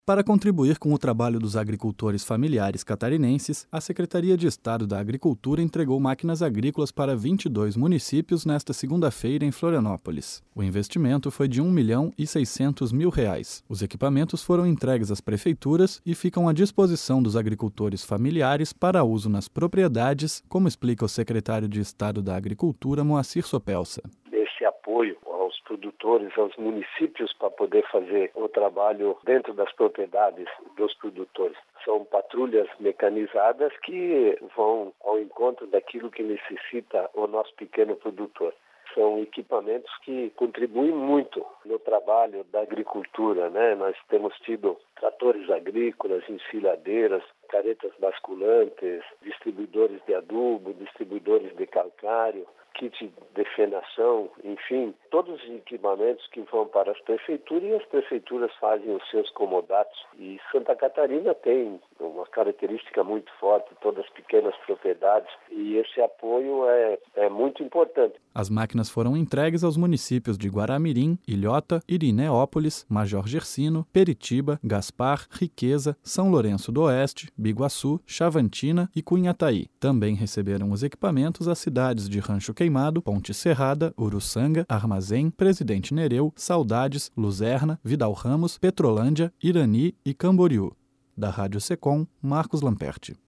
Para contribuir com o trabalho dos agricultores familiares catarinenses, a Secretaria de Estado da Agricultura entregou máquinas agrícolas para 22 municípios nesta segunda-feira em Florianópolis. O investimento foi de R$ 1.600.000. Os equipamentos foram entregues às prefeituras e ficam à disposição dos agricultores familiares para uso nas propriedades, como explica o secretário de Estado da Agricultura, Moacir Sopelsa. Esse apoio aos produtores, aos municípios, para poder fazer o trabalho dentro das propriedades dos produtores. São patrulhas mecanizadas que vão ao encontro daquilo que necessita o nosso pequeno produtor. São equipamentos que contribuem muito no trabalho da agricultura, né? Nós temos tido tratores agrícolas, ensilhadeiras, caretas basculantes, distribuidores de adubo, distribuidores de calcário, kit de fenação, enfim, todos os equipamentos que vão para as prefeituras e as prefeituras fazem os seus comodatos. E Santa Catarina tem uma característica muito forte, todas as pequenas propriedades, e esse apoio é muito importante. As máquinas foram entregues aos municípios de Guaramirim, Ilhota, Irineópolis, Major Gersino, Peritiba, Gaspar, Riqueza, São Lourenço do Oeste, Biguaçu, Chavantina e Cunhataí. Também receberam os equipamentos as cidades de Rancho Queimado, Ponte Serrada, Uruçanga, Armazém, Presidente Nereu, Saudades, Luzerna, Vidal Ramos, Petrolândia, Irani e Camboriú. Da Rádio Secom, Marcos Lamperti.